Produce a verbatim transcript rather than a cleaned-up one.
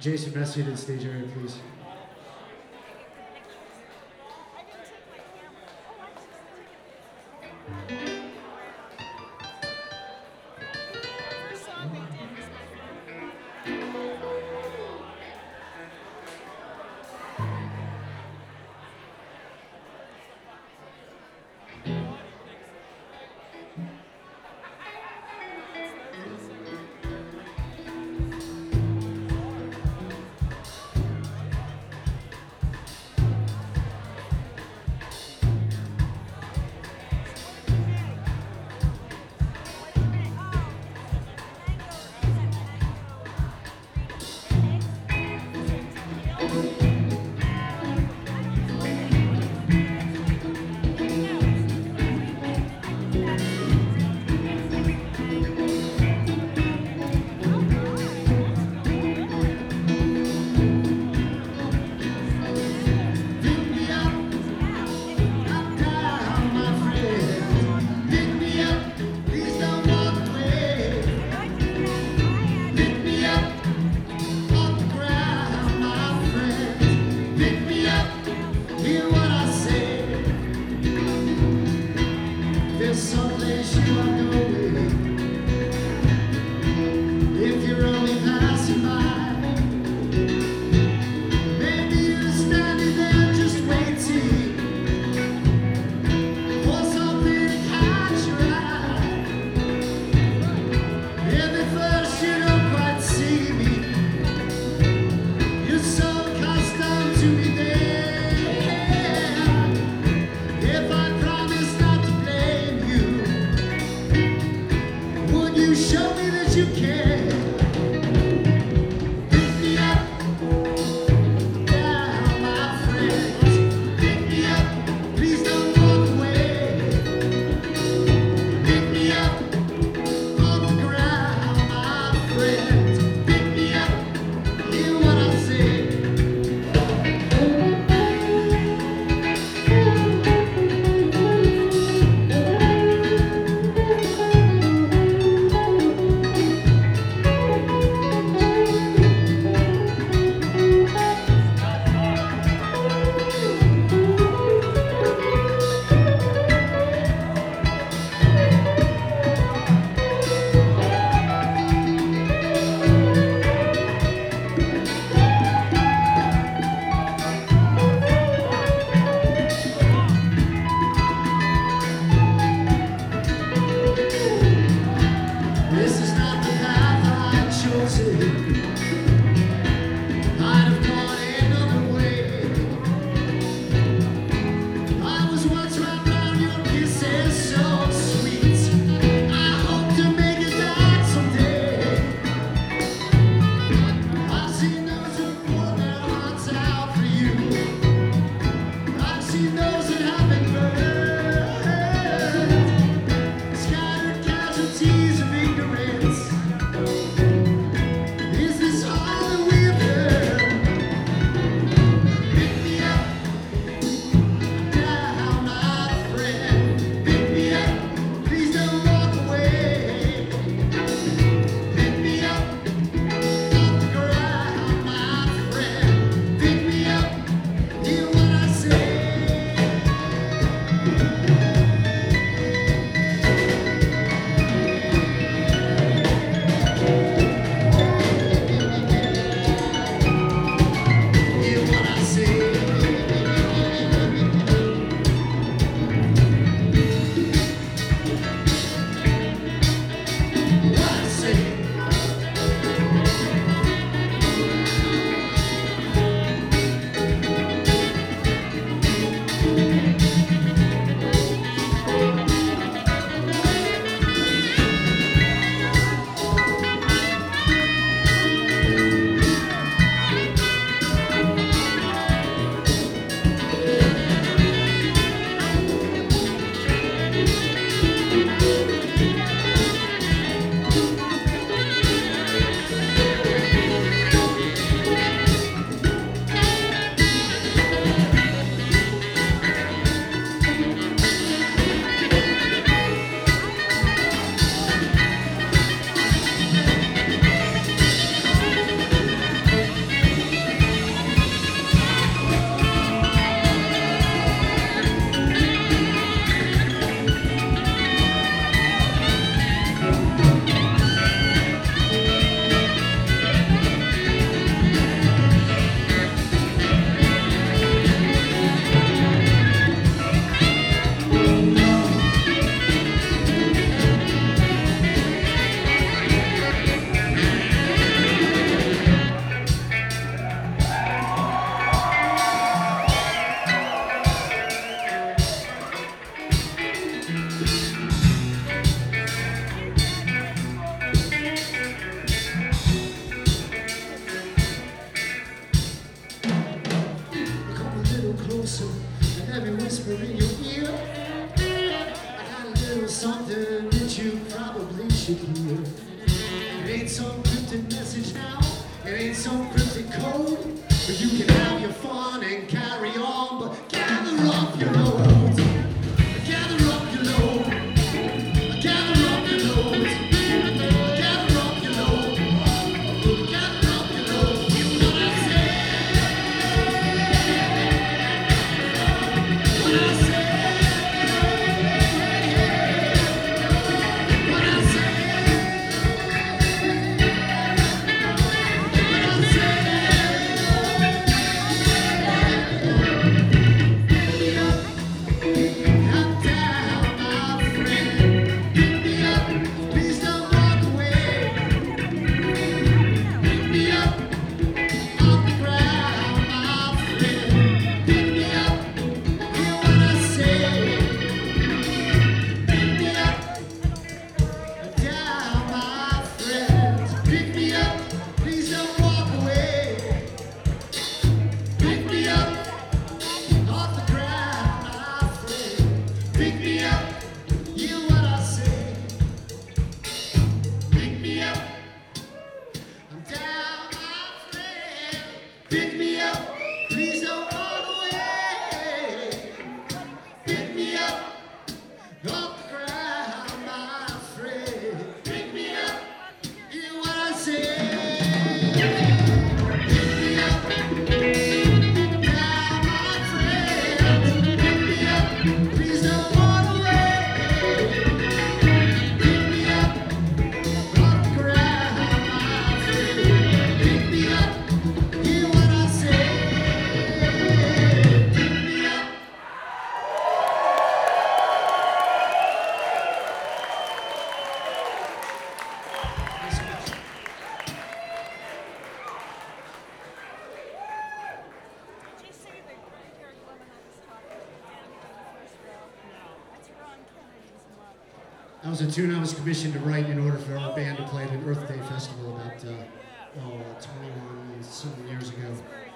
Jason Messi to the stage area, please. Pick me up off the ground, my friend. closer, and let me whisper in your ear. I got a little something that you probably should hear. It ain't some cryptic message now, it ain't some cryptic code, but you can have your fun and carry on, but gather up your loads. Gather up your load. Gather up your loads. Gather up your load. Gather up your load. You know what I say? What I say? What I say? What I say? I'm down, my friend. Pick me up. Please don't walk away. Pick me up off the ground, my friend. Pick me up. Hear what I say. Pick me up. Down, my friend. Pick me up. Please don't walk away. Pick me up off the ground, my friend. Pick me up. Hear what I say. Pick me up. I'm down, my friend. Pick me up. Please don't walk away. Pick me up off the ground, my friend. Pick me up. Hear what I say. Pick me up. Down, my friend. Pick me up. Please don't walk away. Pick me up off the ground, my friend. Pick me up. Hear what I say. Pick me up. Thanks so much. Did you see that Eric Lebanon was talking to Dan in the first row? No. That's Ron Kennedy's mother. That was a tune I was commissioned to write in order for our band to play at an Earth Day festival about uh, oh, twenty-one some years ago. Very